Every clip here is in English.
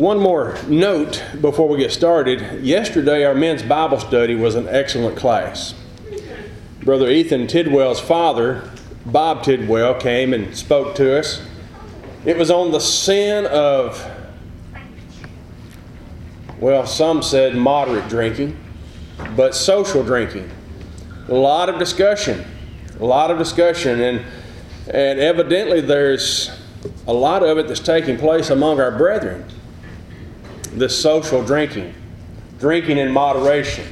One more note before we get started. Yesterday, our men's Bible study was an excellent class. Brother Ethan Tidwell's father, Bob Tidwell, came and spoke to us. It was on the sin of, well, some said moderate drinking, but social drinking. A lot of discussion, and evidently there's a lot of it that's taking place among our brethren. This social drinking in moderation.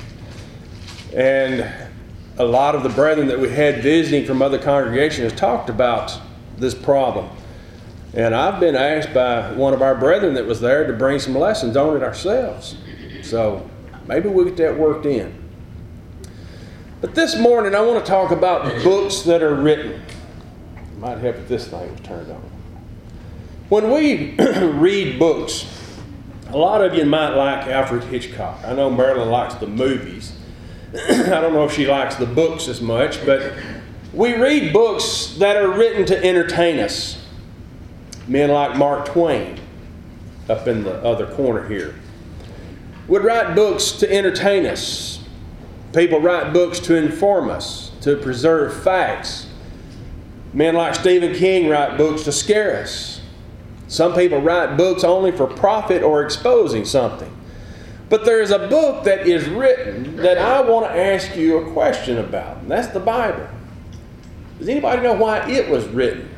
And a lot of the brethren that we had visiting from other congregations talked about this problem. And I've been asked by one of our brethren that was there to bring some lessons on it ourselves. So maybe we'll get that worked in. But this morning I want to talk about books that are written. It might help if this thing was turned on. When we read books, a lot of you might like Alfred Hitchcock. I know Marilyn likes the movies. I don't know if she likes the books as much, but we read books that are written to entertain us. Men like Mark Twain, up in the other corner here, would write books to entertain us. People write books to inform us, to preserve facts. Men like Stephen King write books to scare us. Some people write books only for profit or exposing something. But there's a book that is written that I want to ask you a question about, and that's the Bible. Does anybody know why it was written?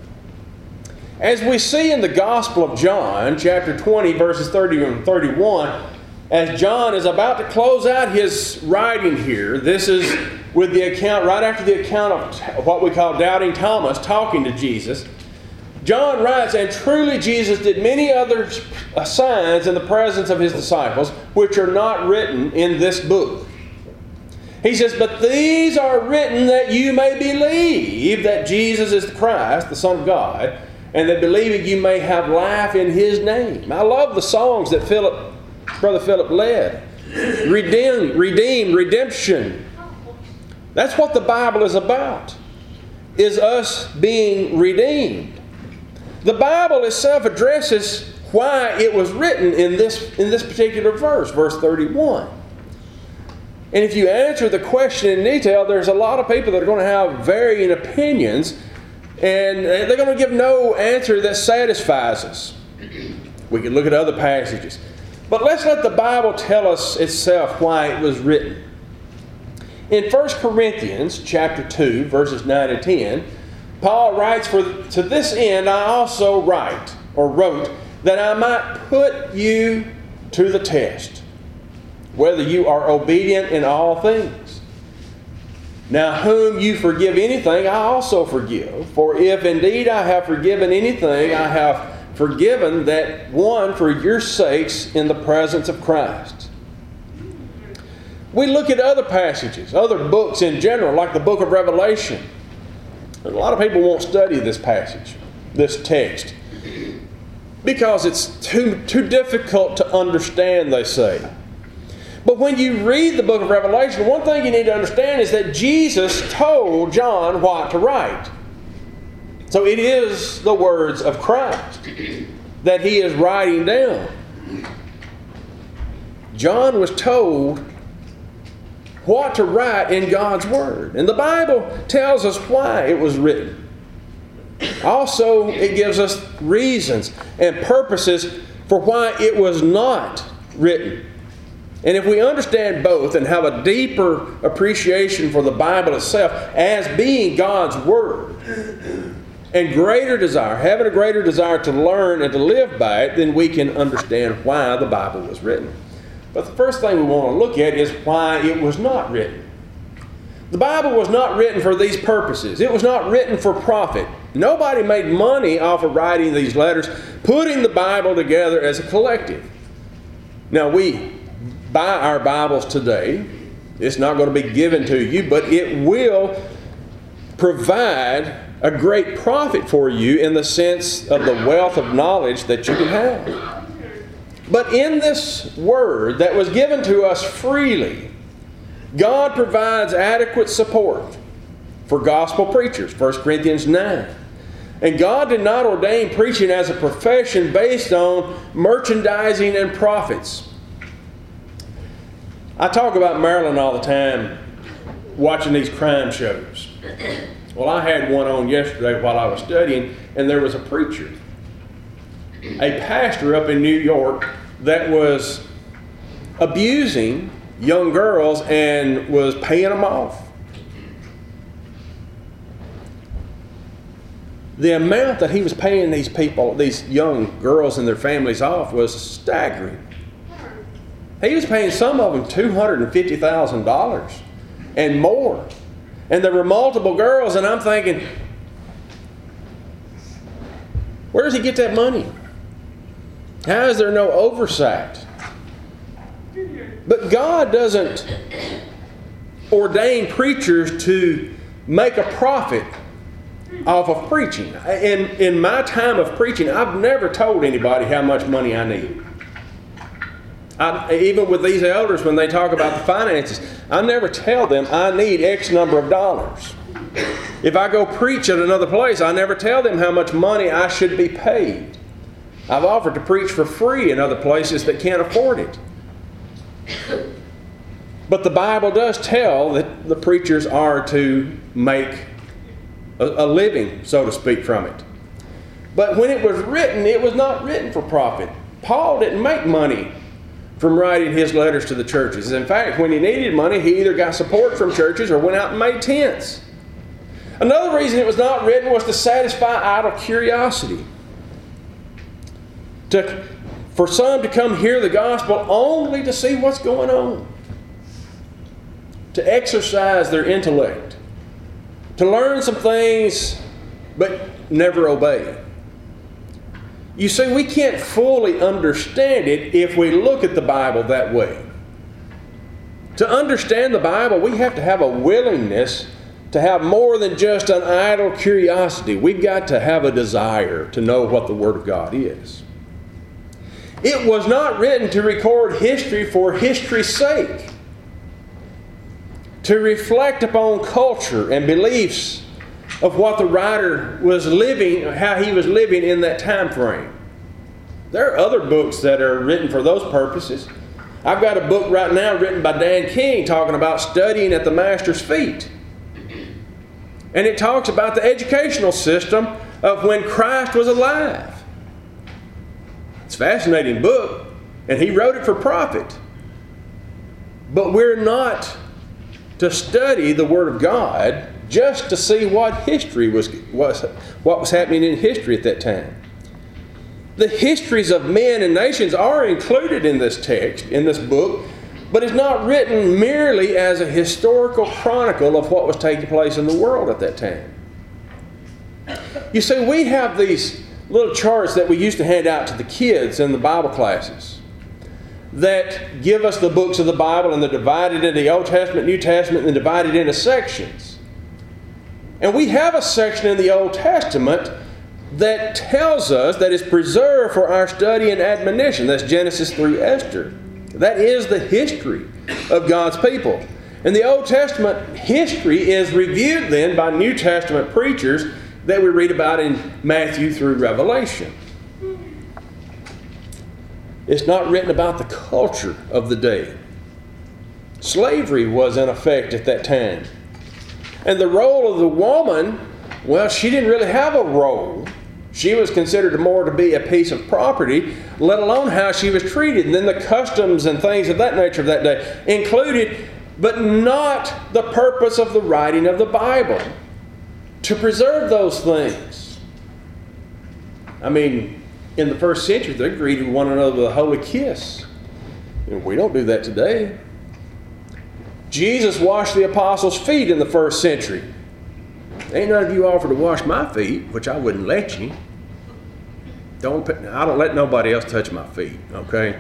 As we see in the Gospel of John, chapter 20, verses 30 and 31, as John is about to close out his writing here, this is with the account, right after the account of what we call Doubting Thomas talking to Jesus. John writes, "And truly Jesus did many other signs in the presence of his disciples, which are not written in this book." He says, "But these are written that you may believe that Jesus is the Christ, the Son of God, and that believing you may have life in his name." I love the songs that Brother Philip led. Redeem, redemption. That's what the Bible is about, is us being redeemed. The Bible itself addresses why it was written in this particular verse, verse 31. And if you answer the question in detail, there's a lot of people that are going to have varying opinions, and they're going to give no answer that satisfies us. We can look at other passages. But let's let the Bible tell us itself why it was written. In 1 Corinthians chapter 2, verses 9 and 10, Paul writes, "To this end I also wrote, that I might put you to the test, whether you are obedient in all things. Now whom you forgive anything, I also forgive. For if indeed I have forgiven anything, I have forgiven that one for your sakes in the presence of Christ." We look at other passages, other books in general, like the book of Revelation. A lot of people won't study this passage, this text, because it's too difficult to understand, they say. But when you read the book of Revelation, one thing you need to understand is that Jesus told John what to write. So it is the words of Christ that he is writing down. John was told what to write in God's Word. And the Bible tells us why it was written. Also, it gives us reasons and purposes for why it was not written. And if we understand both and have a deeper appreciation for the Bible itself as being God's Word, and having a greater desire to learn and to live by it, then we can understand why the Bible was written. But the first thing we want to look at is why it was not written. The Bible was not written for these purposes. It was not written for profit. Nobody made money off of writing these letters, putting the Bible together as a collective. Now, we buy our Bibles today. It's not going to be given to you, but it will provide a great profit for you in the sense of the wealth of knowledge that you can have. But in this Word that was given to us freely, God provides adequate support for gospel preachers, 1 Corinthians 9. And God did not ordain preaching as a profession based on merchandising and profits. I talk about Maryland all the time, watching these crime shows. Well, I had one on yesterday while I was studying, and there was a preacher, a pastor up in New York, that was abusing young girls and was paying them off. The amount that he was paying these people, these young girls and their families off, was staggering. He was paying some of them $250,000 and more. And there were multiple girls, and I'm thinking, where does he get that money? How is there no oversight? But God doesn't ordain preachers to make a profit off of preaching. In my time of preaching, I've never told anybody how much money I need. Even with these elders, when they talk about the finances, I never tell them I need X number of dollars. If I go preach at another place, I never tell them how much money I should be paid. I've offered to preach for free in other places that can't afford it. But the Bible does tell that the preachers are to make a living, so to speak, from it. But when it was written, it was not written for profit. Paul didn't make money from writing his letters to the churches. In fact, when he needed money, he either got support from churches or went out and made tents. Another reason it was not written was to satisfy idle curiosity. For some to come hear the gospel only to see what's going on. To exercise their intellect. To learn some things, but never obey. You see, we can't fully understand it if we look at the Bible that way. To understand the Bible, we have to have a willingness to have more than just an idle curiosity. We've got to have a desire to know what the Word of God is. It was not written to record history for history's sake. To reflect upon culture and beliefs of what the writer was living, how he was living in that time frame. There are other books that are written for those purposes. I've got a book right now written by Dan King talking about studying at the Master's feet. And it talks about the educational system of when Christ was alive. It's a fascinating book, and he wrote it for profit. But we're not to study the Word of God just to see what history what was happening in history at that time. The histories of men and nations are included in this text, in this book, but it's not written merely as a historical chronicle of what was taking place in the world at that time. You see, we have these little charts that we used to hand out to the kids in the Bible classes that give us the books of the Bible, and they're divided into the Old Testament, New Testament, and divided into sections. And we have a section in the Old Testament that tells us that is preserved for our study and admonition. That's Genesis through Esther. That is the history of God's people. And the Old Testament history is reviewed then by New Testament preachers that we read about in Matthew through Revelation. It's not written about the culture of the day. Slavery was in effect at that time. And the role of the woman, well, she didn't really have a role. She was considered more to be a piece of property, let alone how she was treated. And then the customs and things of that nature of that day included, but not the purpose of the writing of the Bible, to preserve those things. I mean, in the first century, they greeted one another with a holy kiss. And we don't do that today. Jesus washed the apostles' feet in the first century. Ain't none of you offered to wash my feet, which I wouldn't let you. I don't let nobody else touch my feet, okay?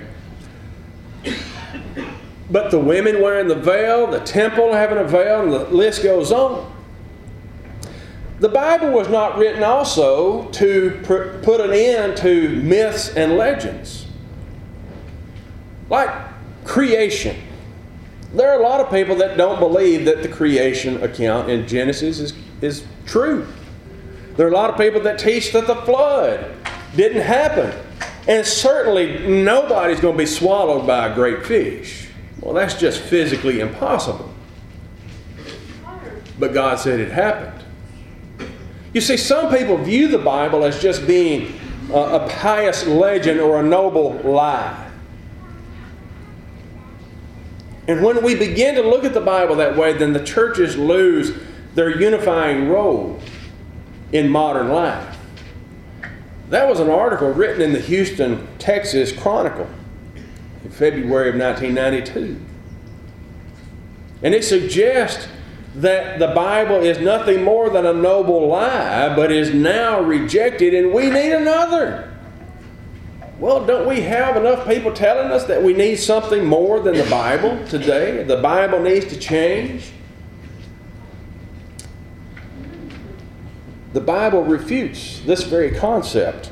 But the women wearing the veil, the temple having a veil, and the list goes on. The Bible was not written also to put an end to myths and legends. Like creation. There are a lot of people that don't believe that the creation account in Genesis is true. There are a lot of people that teach that the flood didn't happen. And certainly nobody's going to be swallowed by a great fish. Well, that's just physically impossible. But God said it happened. You see, some people view the Bible as just being a pious legend or a noble lie. And when we begin to look at the Bible that way, then the churches lose their unifying role in modern life. That was an article written in the Houston, Texas Chronicle in February of 1992. And it suggests that the Bible is nothing more than a noble lie, but is now rejected and we need another. Well, don't we have enough people telling us that we need something more than the Bible today? The Bible needs to change. The Bible refutes this very concept.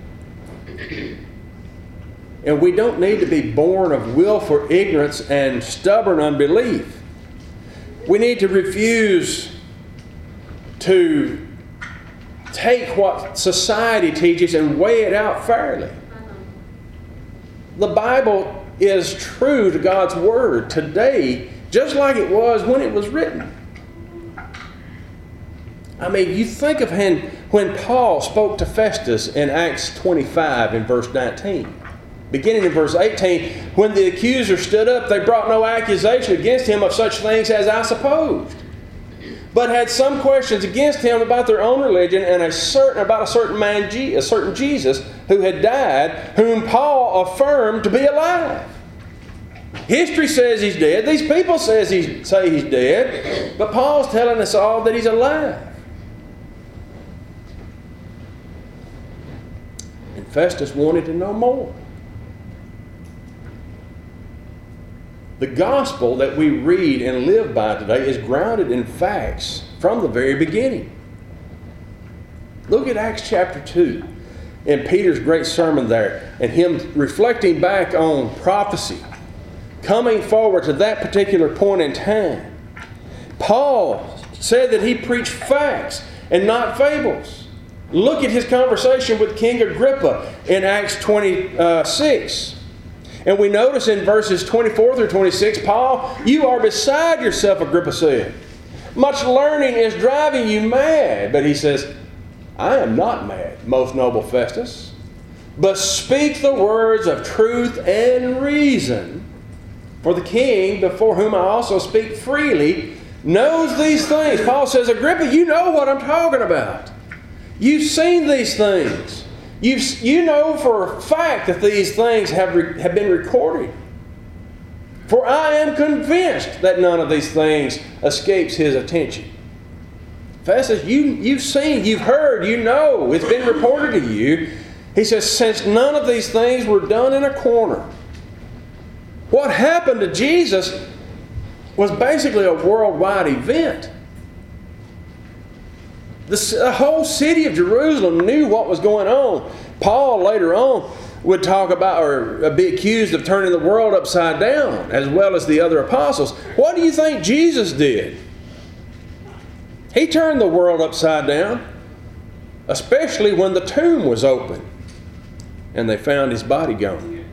And we don't need to be born of willful ignorance and stubborn unbelief. We need to refuse to take what society teaches and weigh it out fairly. The Bible is true to God's Word today, just like it was when it was written. I mean, you think of when Paul spoke to Festus in Acts 25 in verse 19. Beginning in verse 18, when the accuser stood up, they brought no accusation against him of such things as I supposed, but had some questions against him about their own religion and about a certain man, a certain Jesus, who had died, whom Paul affirmed to be alive. History says he's dead. These people say he's dead, but Paul's telling us all that he's alive. And Festus wanted to know more. The gospel that we read and live by today is grounded in facts from the very beginning. Look at Acts chapter 2 and Peter's great sermon there and him reflecting back on prophecy, coming forward to that particular point in time. Paul said that he preached facts and not fables. Look at his conversation with King Agrippa in Acts 26. And we notice in verses 24 through 26, Paul, you are beside yourself, Agrippa said. Much learning is driving you mad. But he says, I am not mad, most noble Festus, but speak the words of truth and reason. For the king, before whom I also speak freely, knows these things. Paul says, Agrippa, you know what I'm talking about. You've seen these things. You know for a fact that these things have been recorded. For I am convinced that none of these things escapes his attention. Festus, you've seen, you've heard, you know, it's been reported to you. He says, since none of these things were done in a corner. What happened to Jesus was basically a worldwide event. The whole city of Jerusalem knew what was going on. Paul later on would talk about or be accused of turning the world upside down, as well as the other apostles. What do you think Jesus did? He turned the world upside down, especially when the tomb was open and they found his body gone.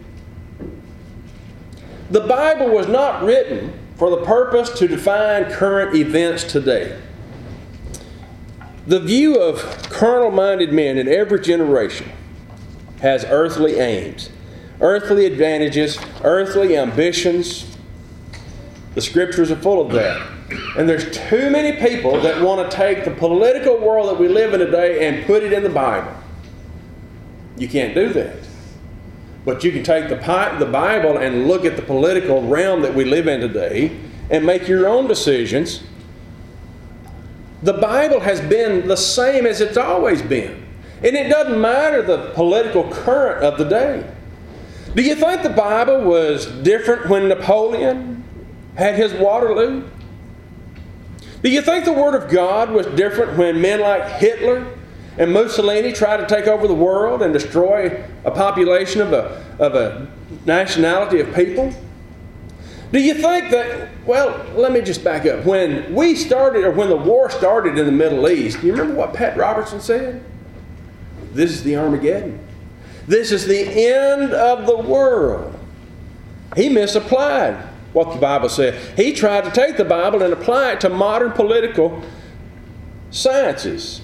The Bible was not written for the purpose to define current events today. The view of carnal-minded men in every generation has earthly aims, earthly advantages, earthly ambitions. The Scriptures are full of that. And there's too many people that want to take the political world that we live in today and put it in the Bible. You can't do that. But you can take the Bible and look at the political realm that we live in today and make your own decisions. The Bible has been the same as it's always been. And it doesn't matter the political current of the day. Do you think the Bible was different when Napoleon had his Waterloo? Do you think the Word of God was different when men like Hitler and Mussolini tried to take over the world and destroy a population of a nationality of people? Do you think that, well, let me just back up. When we started, or when the war started in the Middle East, do you remember what Pat Robertson said? This is the Armageddon. This is the end of the world. He misapplied what the Bible said. He tried to take the Bible and apply it to modern political sciences.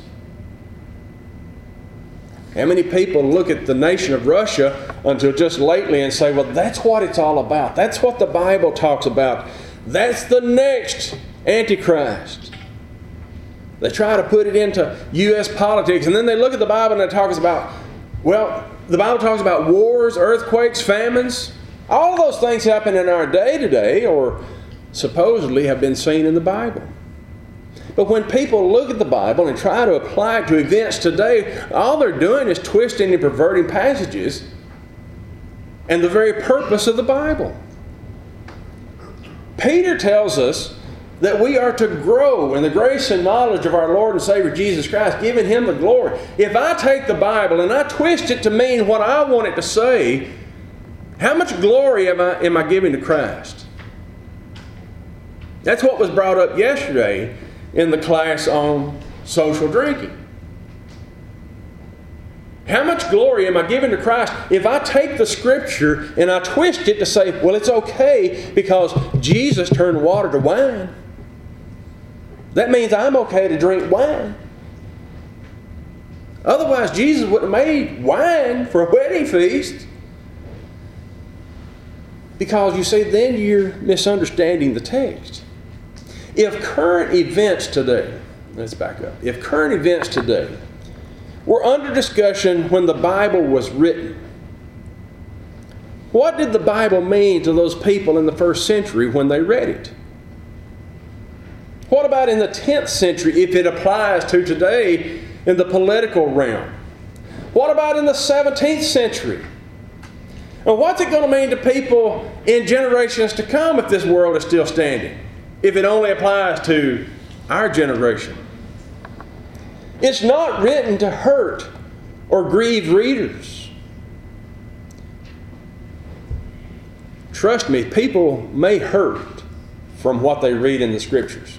How many people look at the nation of Russia until just lately and say, well, that's what it's all about. That's what the Bible talks about. That's the next Antichrist. They try to put it into U.S. politics, and then they look at the Bible and it talks about, well, the Bible talks about wars, earthquakes, famines. All of those things happen in our day today, or supposedly have been seen in the Bible. But when people look at the Bible and try to apply it to events today, all they're doing is twisting and perverting passages and the very purpose of the Bible. Peter tells us that we are to grow in the grace and knowledge of our Lord and Savior Jesus Christ, giving Him the glory. If I take the Bible and I twist it to mean what I want it to say, how much glory am I giving to Christ? That's what was brought up yesterday in the class on social drinking. How much glory am I giving to Christ if I take the Scripture and I twist it to say, well, it's okay because Jesus turned water to wine. That means I'm okay to drink wine. Otherwise, Jesus would have made wine for a wedding feast. Because, you see, then you're misunderstanding the text. If current events today, let's back up. If current events today were under discussion when the Bible was written, what did the Bible mean to those people in the first century when they read it? What about in the 10th century if it applies to today in the political realm? What about in the 17th century? And what's it going to mean to people in generations to come if this world is still standing? If it only applies to our generation. It's not written to hurt or grieve readers. Trust me, people may hurt from what they read in the Scriptures.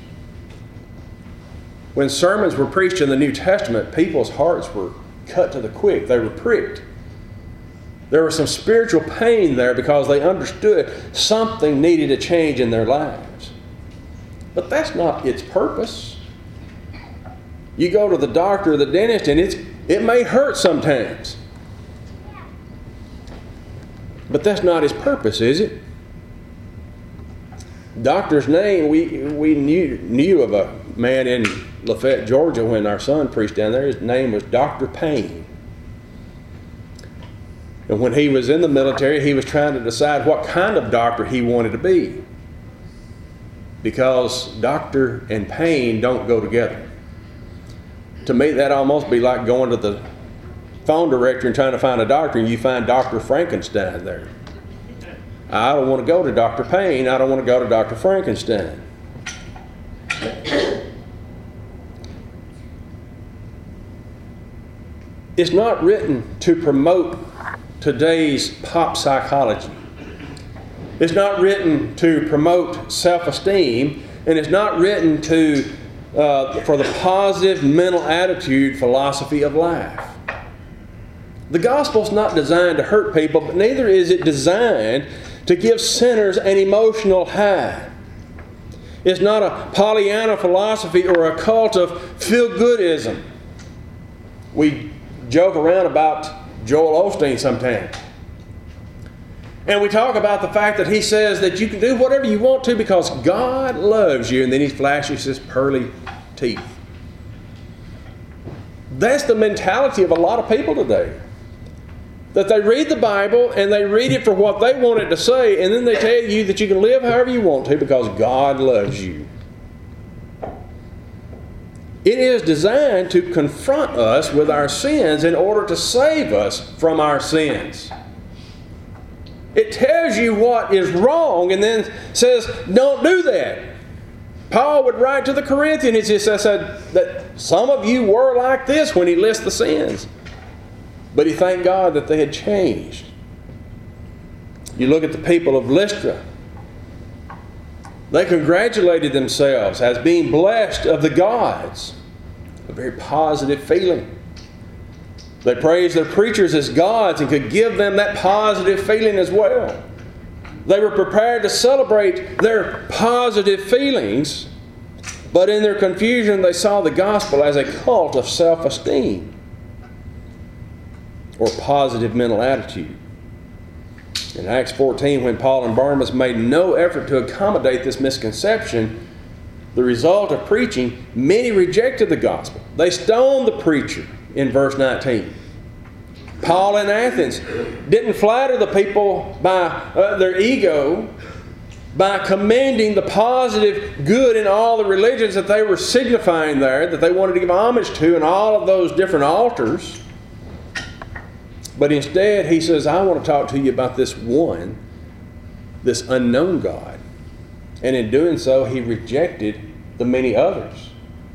When sermons were preached in the New Testament, people's hearts were cut to the quick. They were pricked. There was some spiritual pain there because they understood something needed to change in their lives. But that's not its purpose. You go to the doctor or the dentist and it may hurt sometimes. But that's not his purpose, is it? Doctor's name, we knew of a man in Lafayette, Georgia when our son preached down there. His name was Dr. Payne. And when he was in the military, he was trying to decide what kind of doctor he wanted to be. Because doctor and pain don't go together. To me, that almost be like going to the phone directory and trying to find a doctor and you find Dr. Frankenstein there. I don't want to go to Dr. Payne. I don't want to go to Dr. Frankenstein. It's not written to promote today's pop psychology. It's not written to promote self-esteem, and it's not written for the positive mental attitude philosophy of life. The gospel's not designed to hurt people, but neither is it designed to give sinners an emotional high. It's not a Pollyanna philosophy or a cult of feel-goodism. We joke around about Joel Osteen sometimes. And we talk about the fact that he says that you can do whatever you want to because God loves you, and then he flashes his pearly teeth. That's the mentality of a lot of people today. That they read the Bible and they read it for what they want it to say, and then they tell you that you can live however you want to because God loves you. It is designed to confront us with our sins in order to save us from our sins. It tells you what is wrong and then says, don't do that. Paul would write to the Corinthians, he said that some of you were like this when he lists the sins. But he thanked God that they had changed. You look at the people of Lystra They congratulated themselves as being blessed of the gods. A very positive feeling. They praised their preachers as gods and could give them that positive feeling as well. They were prepared to celebrate their positive feelings, but in their confusion they saw the gospel as a cult of self-esteem or positive mental attitude. In Acts 14, when Paul and Barnabas made no effort to accommodate this misconception, the result of preaching, many rejected the gospel. They stoned the preacher in verse 19. Paul in Athens didn't flatter the people by their ego, by commending the positive good in all the religions that they were signifying there, that they wanted to give homage to in all of those different altars. But instead, he says, I want to talk to you about this one, this unknown God. And in doing so, he rejected the many others.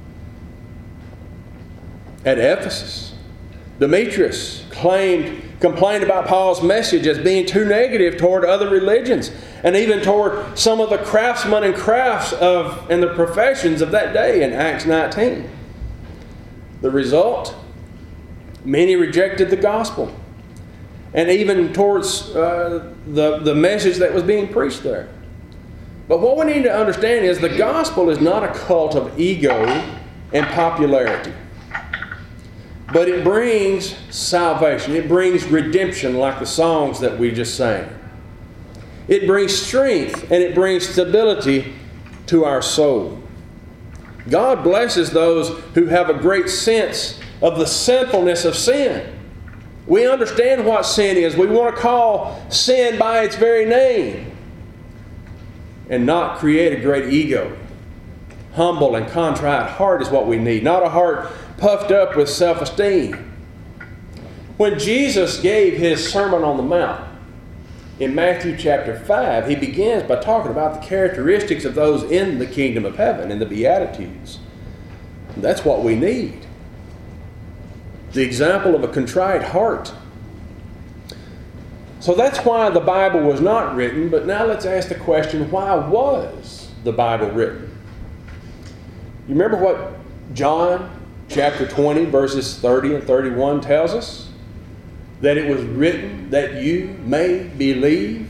At Ephesus, Demetrius complained about Paul's message as being too negative toward other religions and even toward some of the craftsmen and crafts and the professions of that day in Acts 19. The result? Many rejected the gospel and even towards the message that was being preached there. But what we need to understand is the gospel is not a cult of ego and popularity. But it brings salvation. It brings redemption like the songs that we just sang. It brings strength and it brings stability to our soul. God blesses those who have a great sense of the sinfulness of sin. We understand what sin is. We want to call sin by its very name and not create a great ego. Humble and contrite heart is what we need, not a heart puffed up with self-esteem. When Jesus gave his Sermon on the Mount in Matthew chapter 5, he begins by talking about the characteristics of those in the kingdom of heaven, in the Beatitudes. And that's what we need. The example of a contrite heart. So that's why the Bible was not written, but now let's ask the question, why was the Bible written? You remember what John chapter 20 verses 30 and 31 tells us? That it was written that you may believe.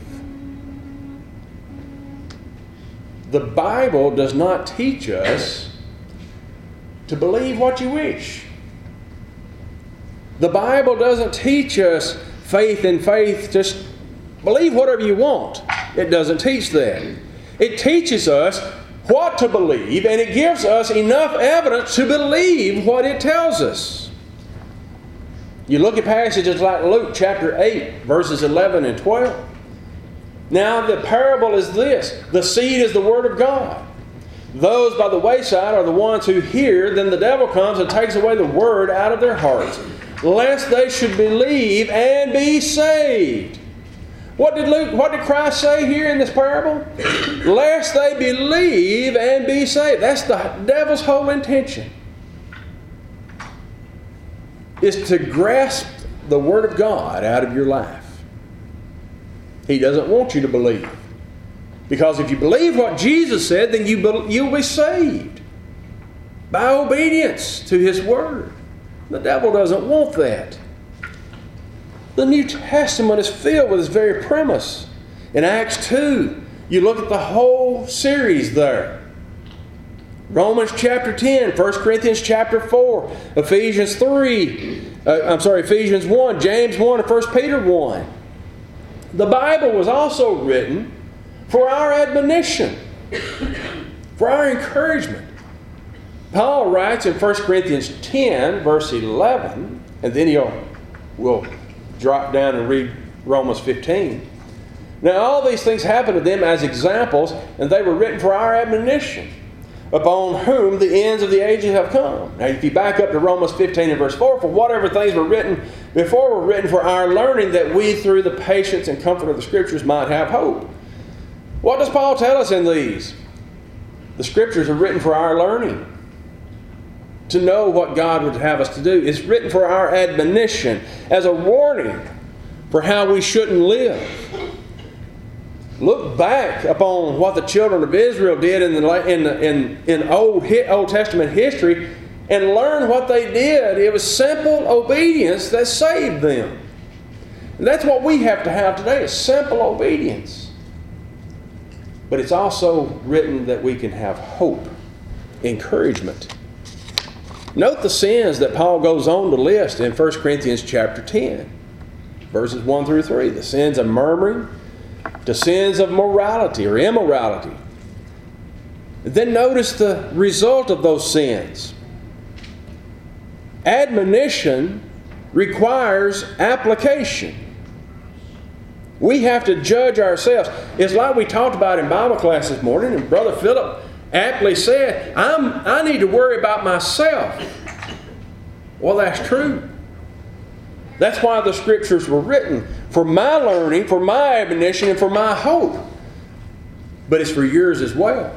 The Bible does not teach us to believe what you wish. The Bible doesn't teach us faith in faith, just believe whatever you want. It doesn't teach that. It teaches us what to believe, and it gives us enough evidence to believe what it tells us. You look at passages like Luke chapter 8, verses 11 and 12. Now the parable is this: the seed is the word of God. Those by the wayside are the ones who hear, then the devil comes and takes away the word out of their hearts, lest they should believe and be saved. What did Christ say here in this parable? Lest they believe and be saved. That's the devil's whole intention. Is to grasp the Word of God out of your life. He doesn't want you to believe. Because if you believe what Jesus said, then you'll be saved by obedience to His Word. The devil doesn't want that. The New Testament is filled with this very premise. In Acts 2, you look at the whole series there. Romans chapter 10, 1 Corinthians chapter 4, Ephesians 1, James 1, and 1 Peter 1. The Bible was also written for our admonition, for our encouragement. Paul writes in 1 Corinthians 10, verse 11, and then we'll drop down and read Romans 15. Now all these things happened to them as examples, and they were written for our admonition, upon whom the ends of the ages have come. Now if you back up to Romans 15 and verse 4, for whatever things were written before were written for our learning, that we through the patience and comfort of the Scriptures might have hope. What does Paul tell us in these? The Scriptures are written for our learning, to know what God would have us to do. It's written for our admonition, as a warning for how we shouldn't live. Look back upon what the children of Israel did in Old Testament history and learn what they did. It was simple obedience that saved them. And that's what we have to have today, is simple obedience. But it's also written that we can have hope, encouragement. Note the sins that Paul goes on to list in 1 Corinthians chapter 10, verses 1 through 3. The sins of murmuring, the sins of morality or immorality. Then notice the result of those sins. Admonition requires application. We have to judge ourselves. It's like we talked about in Bible class this morning, and Brother Philip aptly said, I need to worry about myself. Well, that's true. That's why the Scriptures were written, for my learning, for my admonition, and for my hope. But it's for yours as well.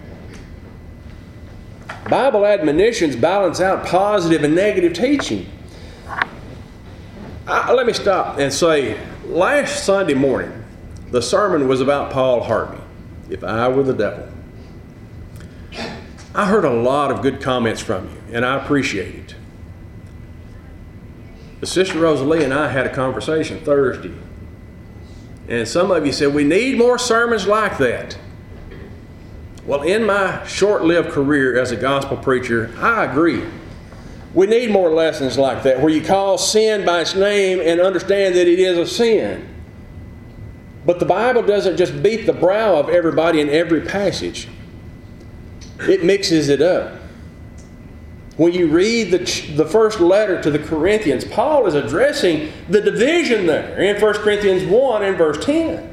Bible admonitions balance out positive and negative teaching. Let me stop and say, last Sunday morning, the sermon was about Paul Harvey, If I Were the Devil. I heard a lot of good comments from you, and I appreciate it. But Sister Rosalie and I had a conversation Thursday, and some of you said, we need more sermons like that. Well, in my short-lived career as a gospel preacher, I agree. We need more lessons like that, where you call sin by its name and understand that it is a sin. But the Bible doesn't just beat the brow of everybody in every passage. It mixes it up. When you read the first letter to the Corinthians, Paul is addressing the division there in 1 Corinthians 1 and verse 10.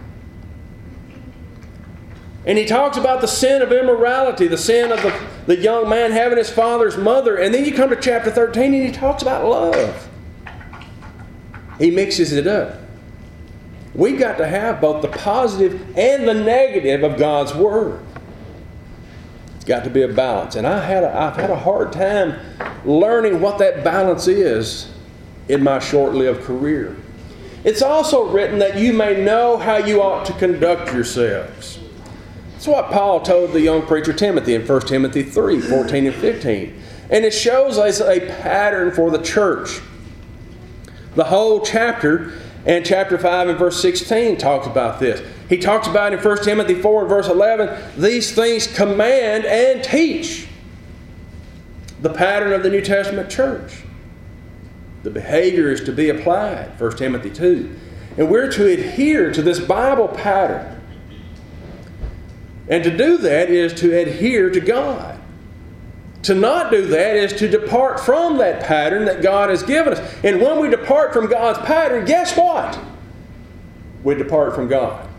And he talks about the sin of immorality, the sin of the young man having his father's mother. And then you come to chapter 13 and he talks about love. He mixes it up. We've got to have both the positive and the negative of God's Word. It's got to be a balance. And I've had a hard time learning what that balance is in my short-lived career. It's also written that you may know how you ought to conduct yourselves. That's what Paul told the young preacher Timothy in 1 Timothy 3, 14 and 15. And it shows us a pattern for the church. The whole chapter, and chapter 5 and verse 16 talks about this. He talks about in 1 Timothy 4 and verse 11, these things command and teach. The pattern of the New Testament church. The behavior is to be applied, 1 Timothy 2. And we're to adhere to this Bible pattern. And to do that is to adhere to God. To not do that is to depart from that pattern that God has given us. And when we depart from God's pattern, guess what? We depart from God.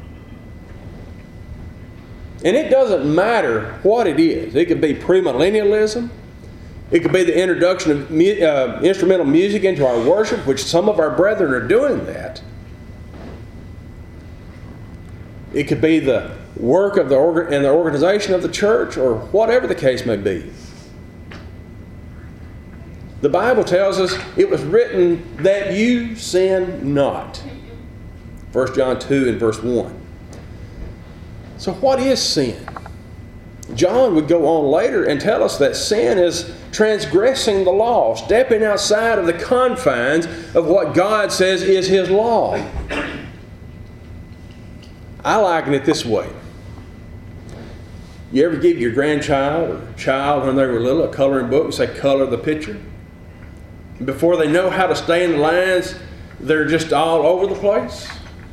And it doesn't matter what it is. It could be premillennialism. It could be the introduction of instrumental music into our worship, which some of our brethren are doing that. It could be the work of the organization of the church, or whatever the case may be. The Bible tells us it was written that you sin not. 1 John 2 and verse 1. So what is sin? John would go on later and tell us that sin is transgressing the law, stepping outside of the confines of what God says is His law. I liken it this way. You ever give your grandchild or child when they were little a coloring book and say, color the picture? And before they know how to stay in the lines, they're just all over the place?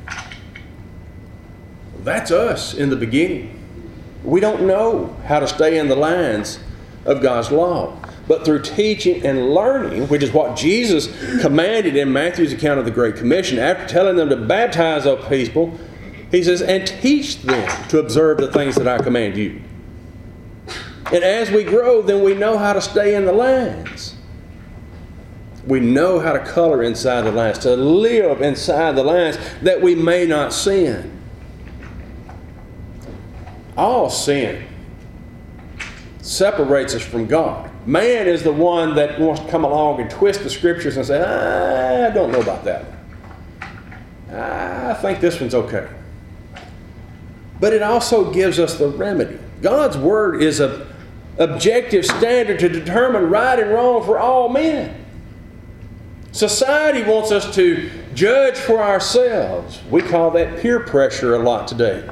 That's us in the beginning. We don't know how to stay in the lines of God's law. But through teaching and learning, which is what Jesus commanded in Matthew's account of the Great Commission, after telling them to baptize those people, He says, and teach them to observe the things that I command you. And as we grow, then we know how to stay in the lines. We know how to color inside the lines, to live inside the lines, that we may not sin. All sin separates us from God. Man is the one that wants to come along and twist the Scriptures and say, I don't know about that one. I think this one's okay. but it also gives us the remedy. God's Word is an objective standard to determine right and wrong for all men. Society wants us to judge for ourselves. We call that peer pressure a lot today.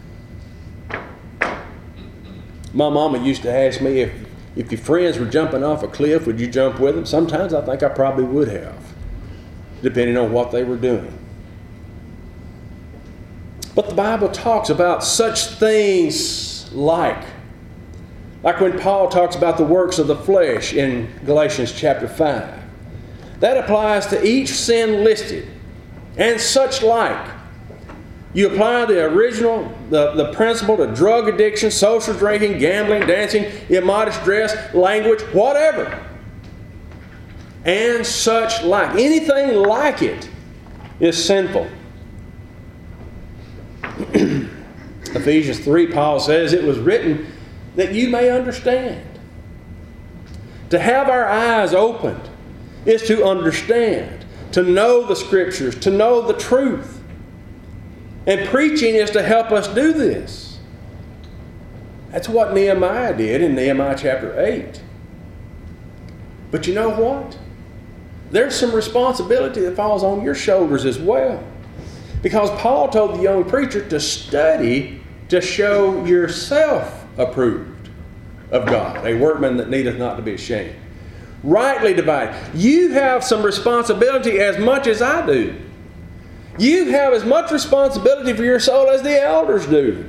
My mama used to ask me if your friends were jumping off a cliff, would you jump with them? Sometimes I think I probably would have, depending on what they were doing. But the Bible talks about such things like when Paul talks about the works of the flesh in Galatians chapter 5. That applies to each sin listed. And such like. You apply the original, the principle to drug addiction, social drinking, gambling, dancing, immodest dress, language, whatever. And such like. Anything like it is sinful. Ephesians 3, Paul says, it was written that you may understand. To have our eyes opened is to understand, to know the Scriptures, to know the truth. And preaching is to help us do this. That's what Nehemiah did in Nehemiah chapter 8. But you know what? There's some responsibility that falls on your shoulders as well. Because Paul told the young preacher to study to show yourself approved of God, a workman that needeth not to be ashamed. Rightly divided. You have some responsibility as much as I do. You have as much responsibility for your soul as the elders do.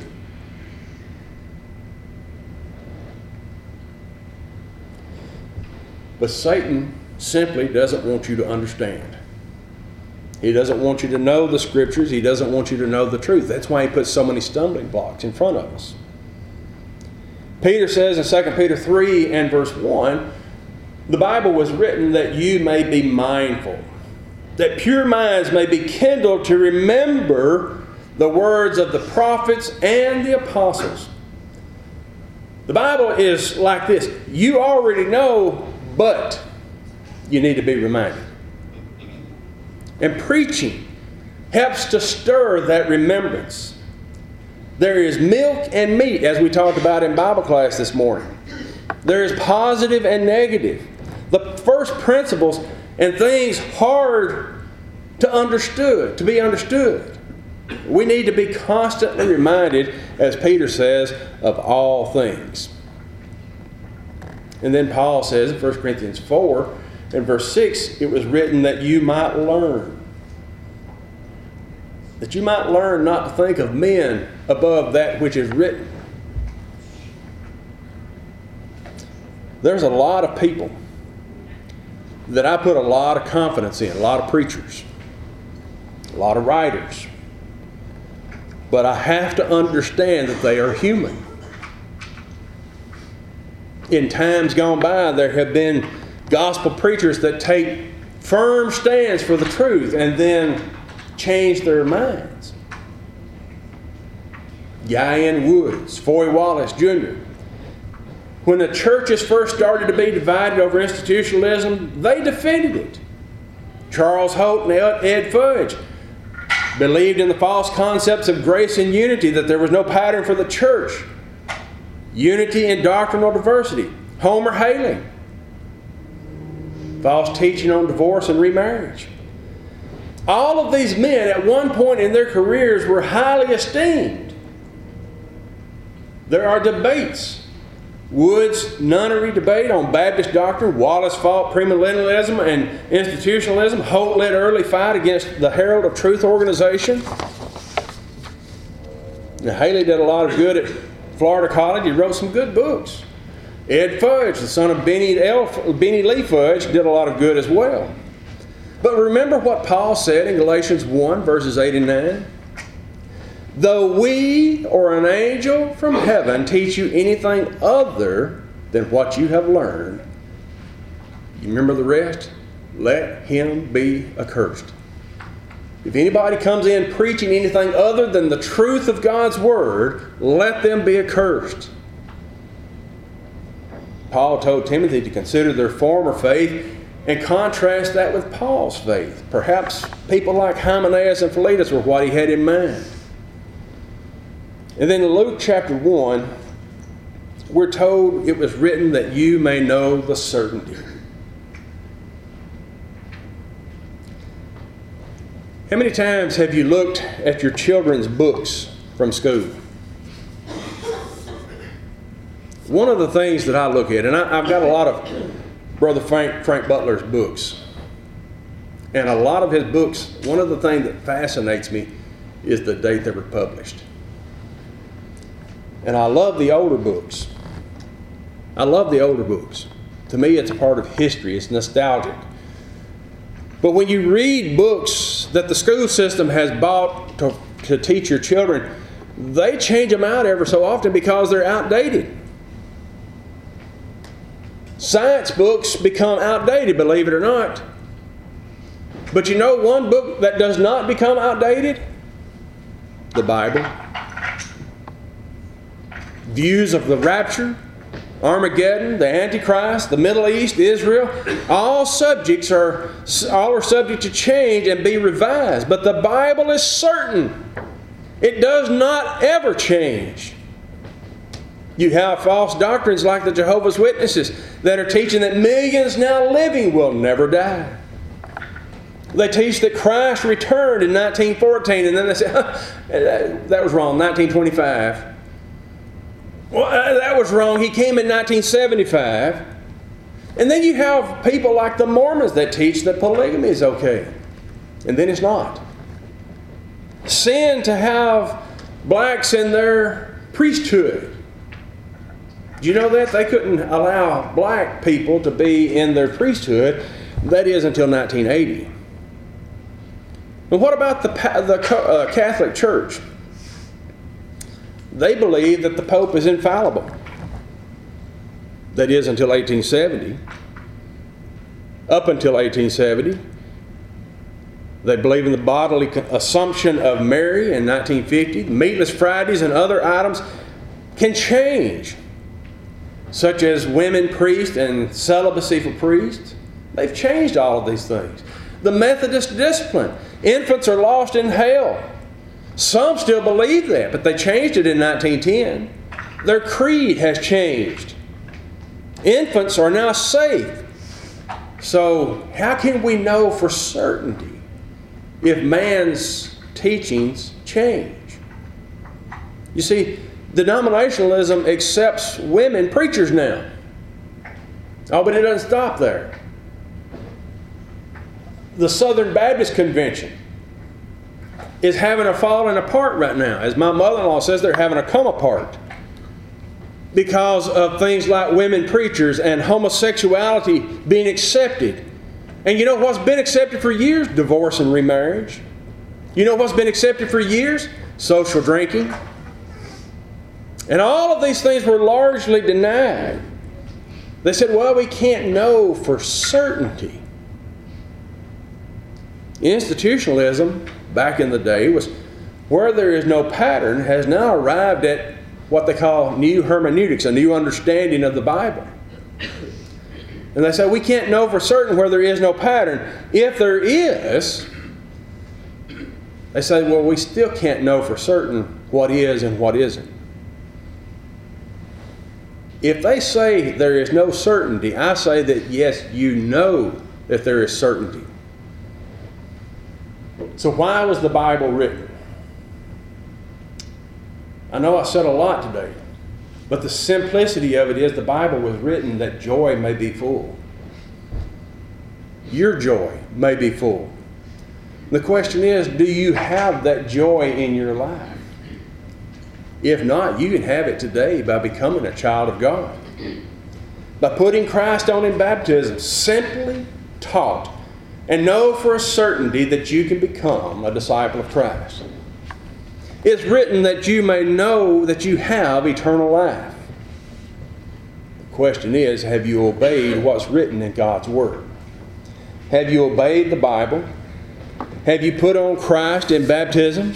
But Satan simply doesn't want you to understand. He doesn't want you to know the Scriptures. He doesn't want you to know the truth. That's why he puts so many stumbling blocks in front of us. Peter says in 2 Peter 3 and verse 1, the Bible was written that you may be mindful, that pure minds may be kindled to remember the words of the prophets and the apostles. The Bible is like this. You already know, but you need to be reminded. And preaching helps to stir that remembrance. There is milk and meat, as we talked about in Bible class this morning. There is positive and negative. The first principles and things hard to be understood. We need to be constantly reminded, as Peter says, of all things. And then Paul says in 1 Corinthians 4 and verse 6, it was written that you might learn. That you might learn not to think of men above that which is written. There's a lot of people that I put a lot of confidence in, a lot of preachers, a lot of writers. But I have to understand that they are human. In times gone by, there have been gospel preachers that take firm stands for the truth and then change their minds. Guyan Woods, Foy Wallace Jr. When the churches first started to be divided over institutionalism, they defended it. Charles Holt and Ed Fudge believed in the false concepts of grace and unity, that there was no pattern for the church. Unity and doctrinal diversity. Homer Hayling. False teaching on divorce and remarriage. All of these men at one point in their careers were highly esteemed. There are debates. Wood's nunnery debate on Baptist doctrine. Wallace fought premillennialism and institutionalism. Holt led early fight against the Herald of Truth organization. Now, Haley did a lot of good at Florida College. He wrote some good books. Ed Fudge, the son of Benny Lee Fudge, did a lot of good as well. But remember what Paul said in Galatians 1, verses 8 and 9? Though we or an angel from heaven teach you anything other than what you have learned, you remember the rest? Let him be accursed. If anybody comes in preaching anything other than the truth of God's Word, let them be accursed. Paul told Timothy to consider their former faith and contrast that with Paul's faith. Perhaps people like Hymenaeus and Philetus were what he had in mind. And then in Luke chapter 1, we're told it was written that you may know the certainty. How many times have you looked at your children's books from school? One of the things that I look at, and I've got a lot of Brother Frank Butler's books. And a lot of his books, one of the things that fascinates me is the date they were published. And I love the older books. I love the older books. To me, it's a part of history. It's nostalgic. But when you read books that the school system has bought to teach your children, they change them out ever so often because they're outdated. Science books become outdated, believe it or not. But you know one book that does not become outdated? The Bible. Views of the rapture, Armageddon, the Antichrist, the Middle East, Israel, all are subject to change and be revised. But the Bible is certain. It does not ever change. You have false doctrines like the Jehovah's Witnesses that are teaching that millions now living will never die. They teach that Christ returned in 1914, and then they say, that was wrong, 1925. Well, that was wrong, he came in 1975. And then you have people like the Mormons that teach that polygamy is okay. And then it's not. Sin to have blacks in their priesthood. Do you know that? They couldn't allow black people to be in their priesthood. That is until 1980. And what about the Catholic Church? They believe that the Pope is infallible. That is until 1870. Up until 1870. They believe in the bodily assumption of Mary in 1950. Meatless Fridays and other items can change, such as women priests and celibacy for priests. They've changed all of these things. The Methodist discipline. Infants are lost in hell. Some still believe that, but they changed it in 1910. Their creed has changed. Infants are now safe. So how can we know for certainty if man's teachings change? You see, denominationalism accepts women preachers now. Oh, but it doesn't stop there. The Southern Baptist Convention is having a falling apart right now. As my mother-in-law says, they're having a come apart because of things like women preachers and homosexuality being accepted. And you know what's been accepted for years? Divorce and remarriage. You know what's been accepted for years? Social drinking. And all of these things were largely denied. They said, well, we can't know for certainty. Institutionalism, back in the day, was where there is no pattern, has now arrived at what they call new hermeneutics, a new understanding of the Bible. And they say, we can't know for certain where there is no pattern. If there is, they say, well, we still can't know for certain what is and what isn't. If they say there is no certainty, I say that yes, you know that there is certainty. So why was the Bible written? I know I said a lot today, but the simplicity of it is the Bible was written that joy may be full. Your joy may be full. The question is, do you have that joy in your life? If not, you can have it today by becoming a child of God. By putting Christ on in baptism, simply taught, and know for a certainty that you can become a disciple of Christ. It's written that you may know that you have eternal life. The question is, have you obeyed what's written in God's Word? Have you obeyed the Bible? Have you put on Christ in baptism?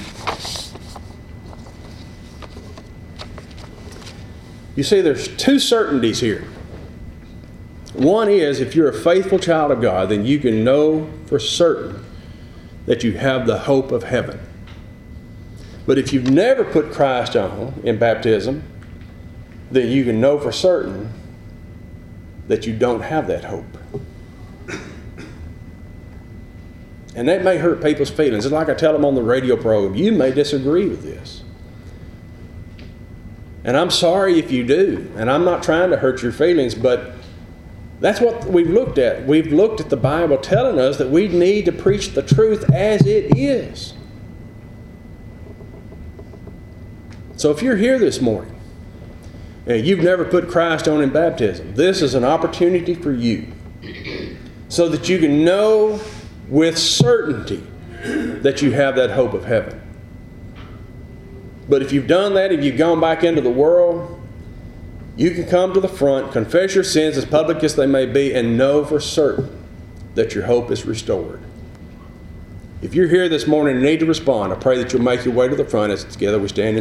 You see, there's two certainties here. One is, if you're a faithful child of God, then you can know for certain that you have the hope of heaven. But if you've never put Christ on in baptism, then you can know for certain that you don't have that hope. And that may hurt people's feelings. It's like I tell them on the radio program, you may disagree with this. And I'm sorry if you do. And I'm not trying to hurt your feelings, but that's what we've looked at. We've looked at the Bible telling us that we need to preach the truth as it is. So if you're here this morning and you've never put Christ on in baptism, this is an opportunity for you so that you can know with certainty that you have that hope of heaven. But if you've done that, if you've gone back into the world, you can come to the front, confess your sins as public as they may be, and know for certain that your hope is restored. If you're here this morning and need to respond, I pray that you'll make your way to the front as together we stand in